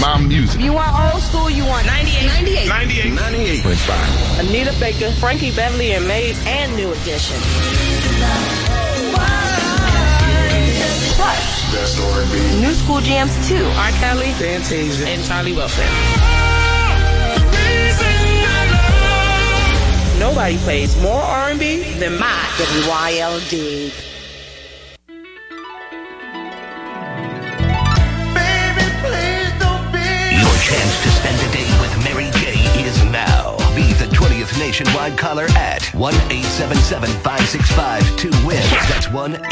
my music. You want old school, you want 98. 98.5. Anita Baker, Frankie Beverly and Maze, and New Edition. Plus, Best R&B. new school jams too. R. Kelly, Fantasia, and Charlie Wilson. Nobody plays more R&B than my WYLD. Your chance to spend a day with Mary J is now. Be the 20th nationwide caller at 1-877-565-2WIN. That's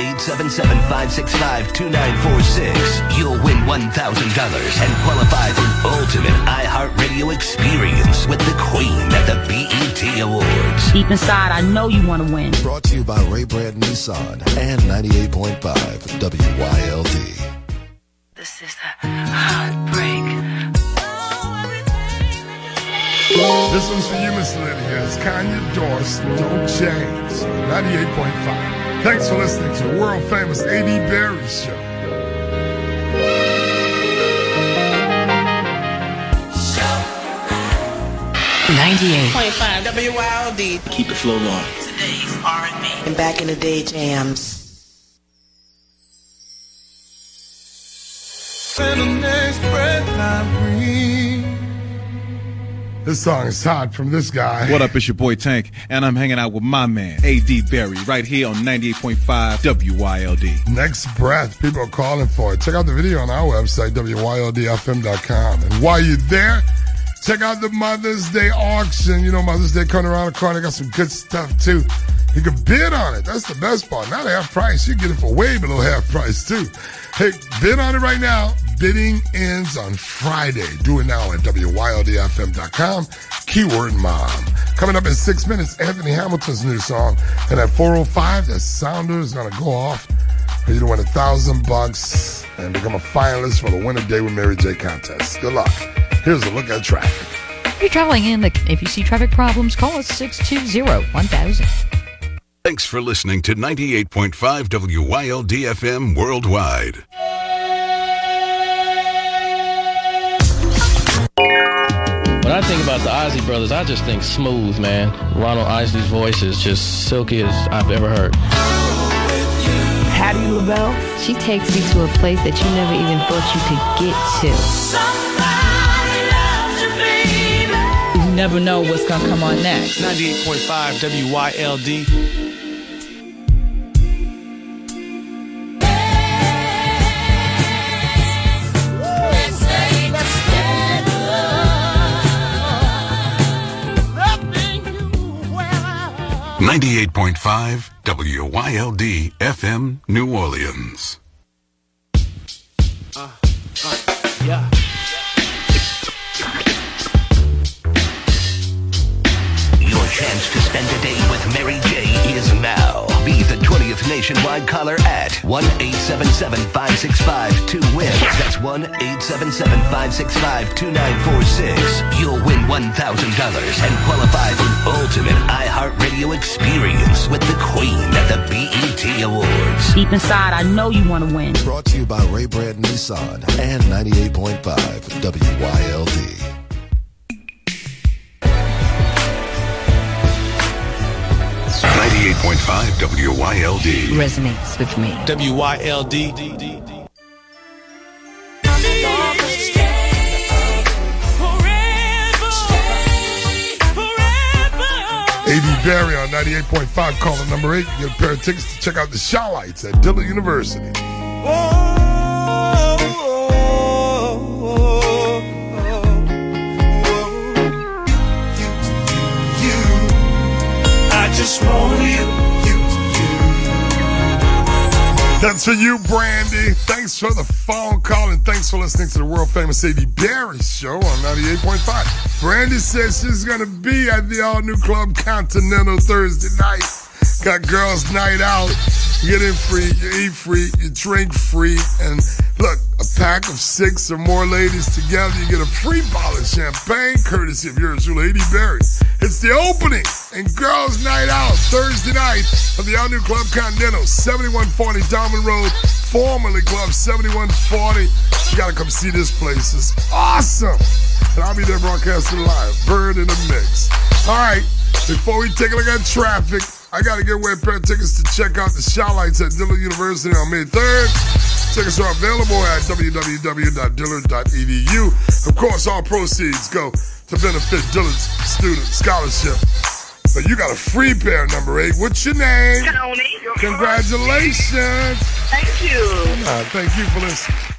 1-877-565-2946. You'll win $1,000 and qualify for ultimate iHeartRadio experience with the Queen at the BET Awards. Deep inside, I know you want to win. Brought to you by Ray Brad Nissan and 98.5 WYLD. This is the heartbreak. This one's for you, Miss Lydia. It's Kanye Doris, Don't Change, 98.5. Thanks for listening to the world-famous A.D. Berry Show. .5 WYLD. Keep the flow going. Today's R&B. And back in the day jams. This song is hot from this guy. What up, it's your boy Tank, and I'm hanging out with my man, A.D. Berry, right here on 98.5 WYLD. Next Breath, people are calling for it. Check out the video on our website, WYLDFM.com. And while you're there, check out the Mother's Day auction. You know, Mother's Day coming around the corner. They got some good stuff, too. You can bid on it. That's the best part. Not half price. You get it for way below half price, too. Hey, bid on it right now. Bidding ends on Friday. Do it now at WYLDFM.com. Keyword mom. Coming up in 6 minutes, Anthony Hamilton's new song. And at 4:05, that sounder is going to go off for you to win $1,000 and become a finalist for the Winner Day with Mary J contest. Good luck. Here's a look at traffic. If you're traveling if you see traffic problems, call us 620-1000. Thanks for listening to 98.5 WYLD FM Worldwide. When I think about the Ozzy Brothers, I just think smooth, man. Ronald Isley's voice is just silky as I've ever heard. Patti LaBelle. She takes you to a place that you never even thought you could get to. You never know what's going to come on next. 98.5 WYLD. .5 WYLD FM New Orleans. Yeah. Your chance to spend a day with Mary J is now. Be the 20th nationwide caller at 1-877-565-2WIN. That's 1-877-565-2946. You'll win $1,000 and qualify for ultimate iHeartRadio experience with the Queen at the BET Awards. Deep inside, I know you want to win. Brought to you by Ray Brad Nissan and 98.5 WYLD. .5 WYLD resonates with me. WYLD. A.D. Berry on 98.5, caller number 8. You get a pair of tickets to check out the Shawlights at Dillard University. I just want you. That's for you, Brandy. Thanks for the phone call and thanks for listening to the world famous A.D. Berry Show on 98.5. Brandy says she's going to be at the all-new Club Continental Thursday night. Got girls' night out. You get in free, you eat free, you drink free, and look, a pack of 6 or more ladies together, you get a free bottle of champagne, courtesy of yours truly, A.D. Berry. It's the opening and girls' night out Thursday night of the all-new Club Continental, 7140 Diamond Road, formerly Club 7140. You gotta come see this place. It's awesome. And I'll be there broadcasting live. Bird in the mix. All right, before we take a look at traffic, I got to get away a pair of tickets to check out the Showlights at Dillard University on May 3rd. Tickets are available at www.dillard.edu. Of course, all proceeds go to benefit Dillard's student scholarship. But you got a free pair, number 8. What's your name? Tony. Congratulations. Thank you. Thank you for listening.